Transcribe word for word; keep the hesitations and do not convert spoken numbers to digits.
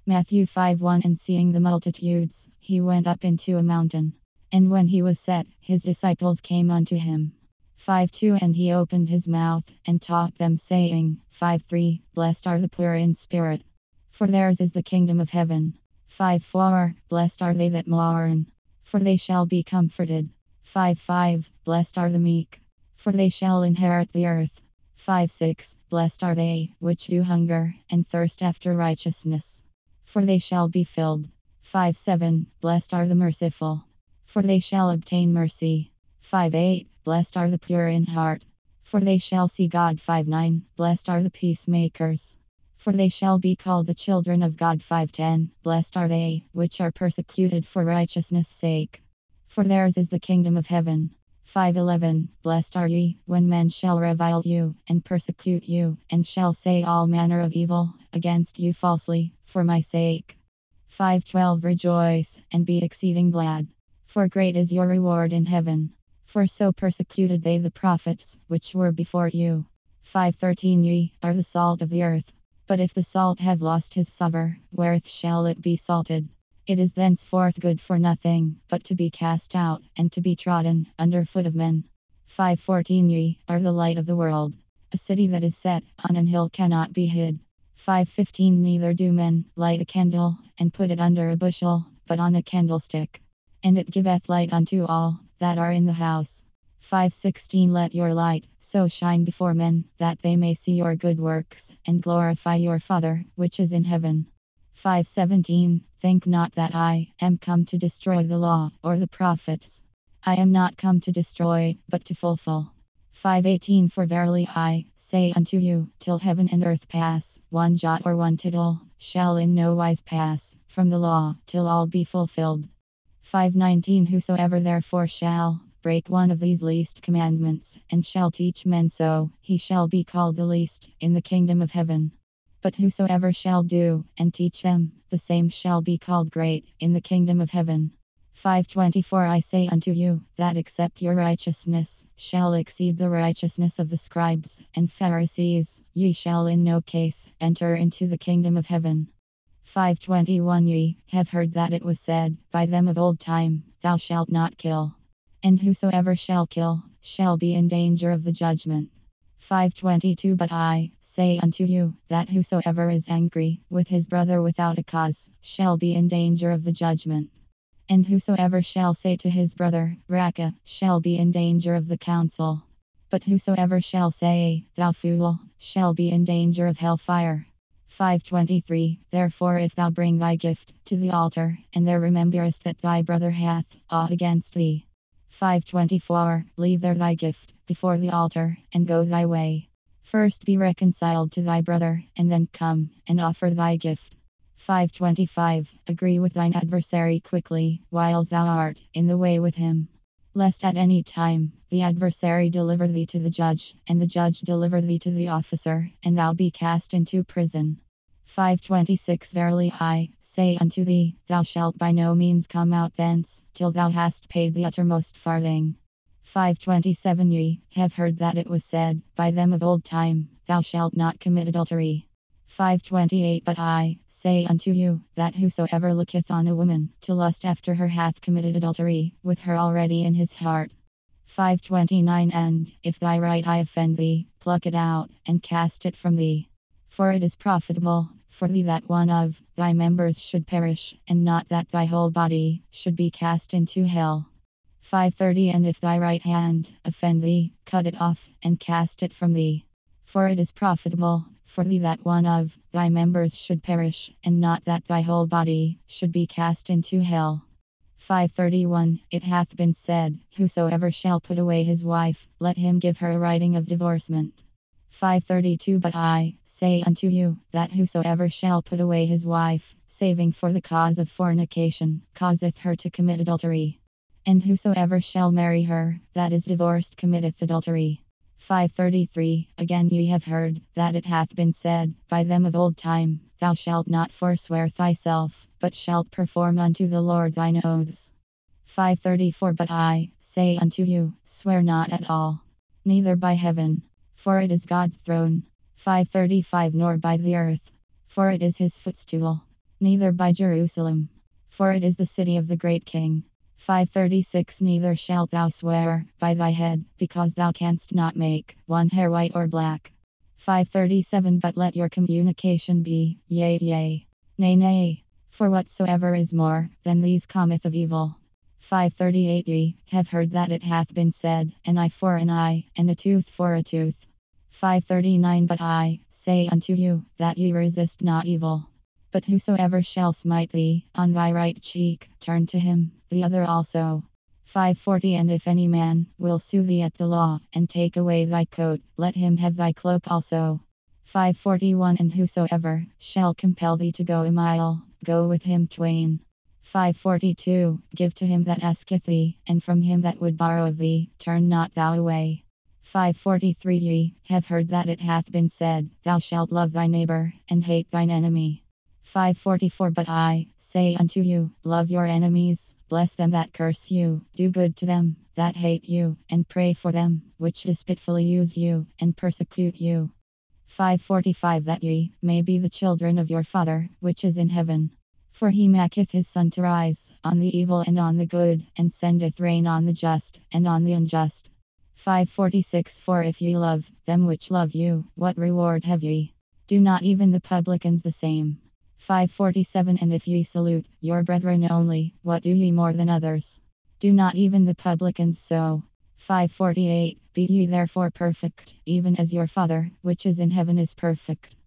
Matthew five one. And seeing the multitudes, he went up into a mountain. And when he was set, his disciples came unto him. five two. And he opened his mouth, and taught them, saying, five three. Blessed are the poor in spirit, for theirs is the kingdom of heaven. five four. Blessed are they that mourn, for they shall be comforted. five five. Blessed are the meek, for they shall inherit the earth. five six. Blessed are they which do hunger and thirst after righteousness, for they shall be filled. five seven. Blessed are the merciful, for they shall obtain mercy. five eight. Blessed are the pure in heart, for they shall see God. five nine. Blessed are the peacemakers, for they shall be called the children of God. five ten. Blessed are they which are persecuted for righteousness' sake, for theirs is the kingdom of heaven. five eleven. Blessed are ye, when men shall revile you, and persecute you, and shall say all manner of evil against you falsely, for my sake. five twelve. Rejoice, and be exceeding glad, for great is your reward in heaven. For so persecuted they the prophets which were before you. five thirteen. Ye are the salt of the earth. But if the salt have lost his savour, wherewith shall it be salted? It is thenceforth good for nothing, but to be cast out, and to be trodden under foot of men. five fourteen. Ye are the light of the world. A city that is set on an hill cannot be hid. five fifteen. Neither do men light a candle, and put it under a bushel, but on a candlestick, and it giveth light unto all that are in the house. five sixteen. Let your light so shine before men, that they may see your good works, and glorify your Father which is in heaven. five seventeen. Think not that I am come to destroy the law or the prophets. I am not come to destroy, but to fulfill. five eighteen. For verily I say unto you, till heaven and earth pass, one jot or one tittle shall in no wise pass from the law, till all be fulfilled. five nineteen. Whosoever therefore shall break one of these least commandments, and shall teach men so, he shall be called the least in the kingdom of heaven. But whosoever shall do and teach them, the same shall be called great in the kingdom of heaven. five twenty-four. I say unto you, that except your righteousness shall exceed the righteousness of the scribes and Pharisees, ye shall in no case enter into the kingdom of heaven. five twenty-one. Ye have heard that it was said by them of old time, thou shalt not kill. And whosoever shall kill shall be in danger of the judgment. five twenty-two. But I say unto you, that whosoever is angry with his brother without a cause shall be in danger of the judgment. And whosoever shall say to his brother, Raca, shall be in danger of the council. But whosoever shall say, Thou fool, shall be in danger of hellfire. five twenty-three. Therefore if thou bring thy gift to the altar, and there rememberest that thy brother hath aught against thee. five twenty-four. Leave there thy gift before the altar, and go thy way. First be reconciled to thy brother, and then come and offer thy gift. five twenty-five. Agree with thine adversary quickly, whiles thou art in the way with him, lest at any time the adversary deliver thee to the judge, and the judge deliver thee to the officer, and thou be cast into prison. five twenty-six. Verily I say unto thee, thou shalt by no means come out thence, till thou hast paid the uttermost farthing. five twenty-seven. Ye have heard that it was said by them of old time, thou shalt not commit adultery. five twenty-eight. But I say unto you, that whosoever looketh on a woman to lust after her hath committed adultery with her already in his heart. five twenty-nine. And if thy right eye offend thee, pluck it out, and cast it from thee. For it is profitable for thee that one of thy members should perish, and not that thy whole body should be cast into hell. five thirty. And if thy right hand offend thee, cut it off, and cast it from thee. For it is profitable for thee that one of thy members should perish, and not that thy whole body should be cast into hell. five thirty-one. It hath been said, Whosoever shall put away his wife, let him give her a writing of divorcement. five thirty-two. But I say unto you, that whosoever shall put away his wife, saving for the cause of fornication, causeth her to commit adultery. And whosoever shall marry her that is divorced committeth adultery. five thirty-three. Again ye have heard that it hath been said by them of old time, Thou shalt not forswear thyself, but shalt perform unto the Lord thine oaths. five thirty-four. But I say unto you, swear not at all, neither by heaven, for it is God's throne. five thirty-five. Nor by the earth, for it is his footstool. neither by Jerusalem, for it is the city of the great king. five thirty-six Neither shalt thou swear by thy head, because thou canst not make one hair white or black. five thirty-seven But let your communication be, yea, yea, nay, nay, for whatsoever is more than these cometh of evil. five thirty-eight Ye have heard that it hath been said, an eye for an eye, and a tooth for a tooth. five thirty-nine But I say unto you, that ye resist not evil. But whosoever shall smite thee on thy right cheek, turn to him the other also. five forty And if any man will sue thee at the law, and take away thy coat, let him have thy cloak also. five forty-one And whosoever shall compel thee to go a mile, go with him twain. five forty-two Give to him that asketh thee, and from him that would borrow of thee, turn not thou away. five forty-three Ye have heard that it hath been said, Thou shalt love thy neighbor, and hate thine enemy. five forty-four But I say unto you, love your enemies, bless them that curse you, do good to them that hate you, and pray for them which despitefully use you, and persecute you. five forty-five That ye may be the children of your Father which is in heaven. For he maketh his sun to rise on the evil and on the good, and sendeth rain on the just and on the unjust. five forty-six For if ye love them which love you, what reward have ye? Do not even the publicans the same? five forty-seven And if ye salute your brethren only, what do ye more than others? Do not even the publicans so? five forty-eight Be ye therefore perfect, even as your Father which is in heaven is perfect.